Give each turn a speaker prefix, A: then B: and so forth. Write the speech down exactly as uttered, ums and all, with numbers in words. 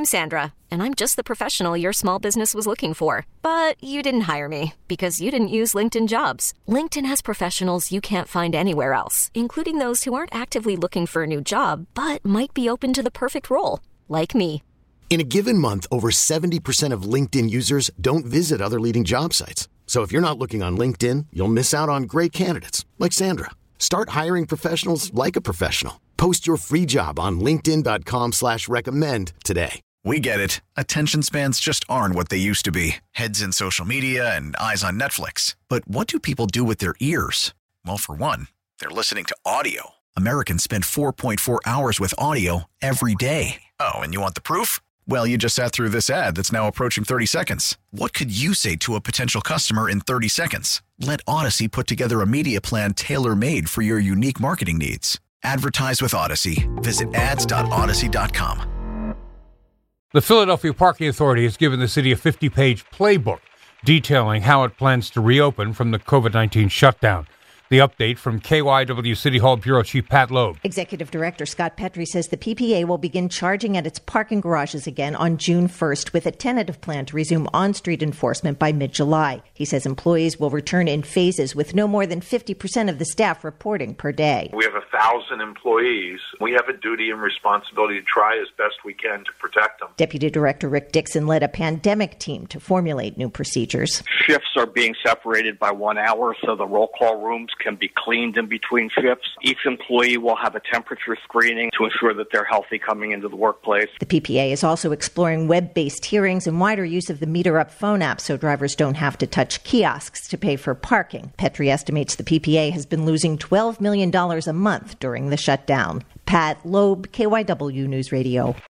A: I'm Sandra, and I'm just the professional your small business was looking for. But you didn't hire me because you didn't use LinkedIn Jobs. LinkedIn has professionals you can't find anywhere else, including those who aren't actively looking for a new job, but might be open to the perfect role, like me.
B: In a given month, over seventy percent of LinkedIn users don't visit other leading job sites. So if you're not looking on LinkedIn, you'll miss out on great candidates like Sandra. Start hiring professionals like a professional. Post your free job on linkedin.com slash recommend today.
C: We get it. Attention spans just aren't what they used to be. Heads in social media and eyes on Netflix. But what do people do with their ears? Well, for one, they're listening to audio. Americans spend four point four hours with audio every day. Oh, and you want the proof? Well, you just sat through this ad that's now approaching thirty seconds. What could you say to a potential customer in thirty seconds? Let Odyssey put together a media plan tailor-made for your unique marketing needs. Advertise with Odyssey. Visit ads dot odyssey dot com.
D: The Philadelphia Parking Authority has given the city a fifty-page playbook detailing how it plans to reopen from the covid nineteen shutdown. The update from K Y W City Hall Bureau Chief Pat Loeb.
E: Executive Director Scott Petrie says the P P A will begin charging at its parking garages again on June first with a tentative plan to resume on-street enforcement by mid-July. He says employees will return in phases with no more than fifty percent of the staff reporting per day.
F: We have a thousand employees. We have a duty and responsibility to try as best we can to protect them.
E: Deputy Director Rick Dixon led a pandemic team to formulate new procedures.
G: Shifts are being separated by one hour, so the roll call rooms can be cleaned in between shifts. Each employee will have a temperature screening to ensure that they're healthy coming into the workplace.
E: The P P A is also exploring web-based hearings and wider use of the Meter Up phone app so drivers don't have to touch kiosks to pay for parking. Petrie estimates the P P A has been losing twelve million dollars a month during the shutdown. Pat Loeb, K Y W News Radio.